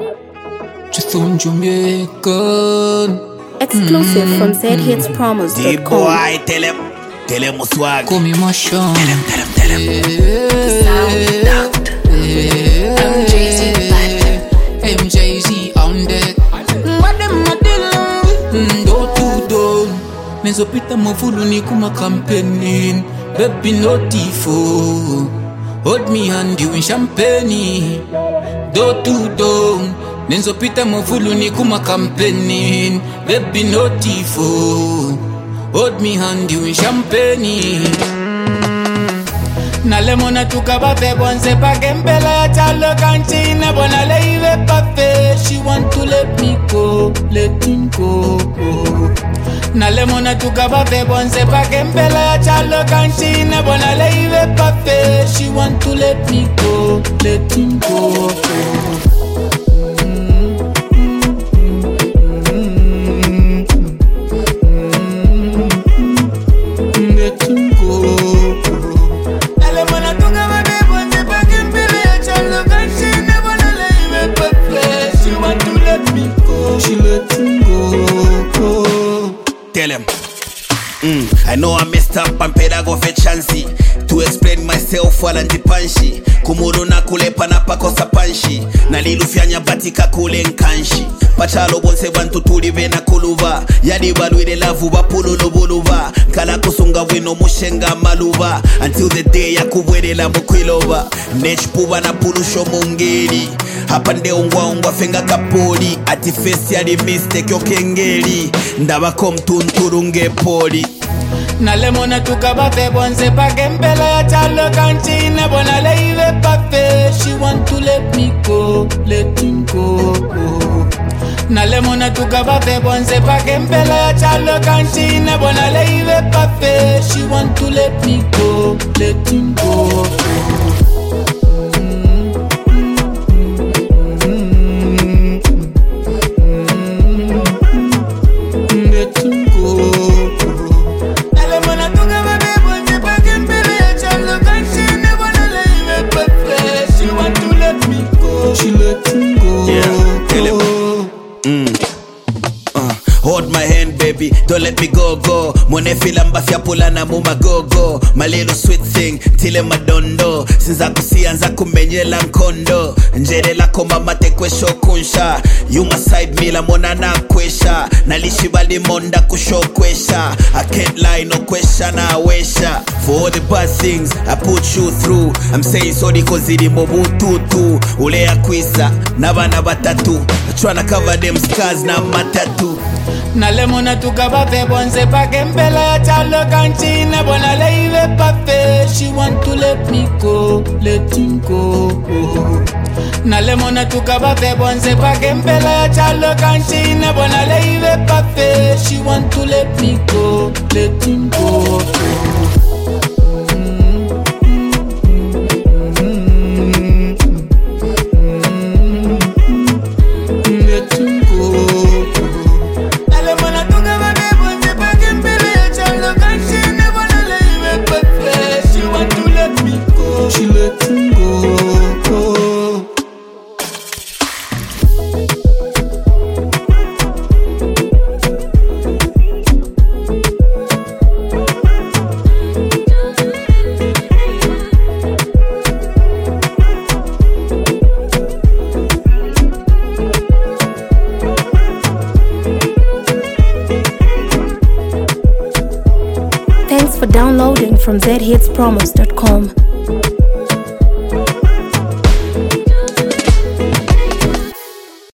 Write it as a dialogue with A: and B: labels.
A: Just on Jamaican.
B: Exclusive from zhitspromos.com.
C: D-boy, tell him what's swag.
A: Call me Marshall.
C: Tell him.
A: MJZ on deck. Do. Nizopita mafulu ni kuma campaigning. Baby no tifo. Hold me hand you in champagne. Do. Nizopita mafulu ni kuma campaigning. Baby no tifo. Hold me hand you in champagne. Na lemona tukaba fe bonse pa kembele ya chalo kanchina bona leive pa fe. She want to let me go, let him go. Na lemona tukaba fe bonse pa kembele ya chalo kanchina bona leive pa fe. She want to let me go, let him go.
C: Tell him. I know I messed up and paid I go for chance to explain myself while antipanshi. Kumuru na kulepa na pakosa panshi. Na lilufyanya batika kule nkanshi. Pachalo bonse bantu tulive na kuluva. Yadi balwile lavu bapululu buluva. Kala kusunga wino mushenga maluva. Until the day ya kubwele la mukwilova. Nechpuba na pulusho mungeri. Hapa nde ungwa fenga kapoli. Ati face ya di mistake yo kengeli. Ndabako mtunturunge poli.
A: Na lemona tukaba fe bonse pa kembele ya chalo kanchina bona leive pa fe. She want to let me go, let him go. Na lemona tukaba fe bonse pa kembele ya chalo kanchina bona leive pa fe. She want to let me go, let him go.
C: Hold my hand, baby, don't let me go. Mone fila mbafya pula na muma go. My little sweet thing, tile madondo. Sinza kusianza kumenyela nkondo. Njere la koma mate kwesho kunsha. You my side mila mona na kwesha. Nalishi bali monda kusho kwesha. I can't lie, no kwesha na wesha. For all the bad things I put you through, I'm saying sorry cause it mobututu. Ule ya kwisa, nabana batatu. Tryna cover them scars na matatu.
A: Na lemona tukaba fe bonse pa kembele ya chalo kanchina bona leive pa fe. She want to let me go, let him go. Na lemona tukaba fe bonse pa kembele ya chalo kanchina bona leive pa fe. She want to let me go, let him go.
B: Thanks for downloading from zhitspromos.com.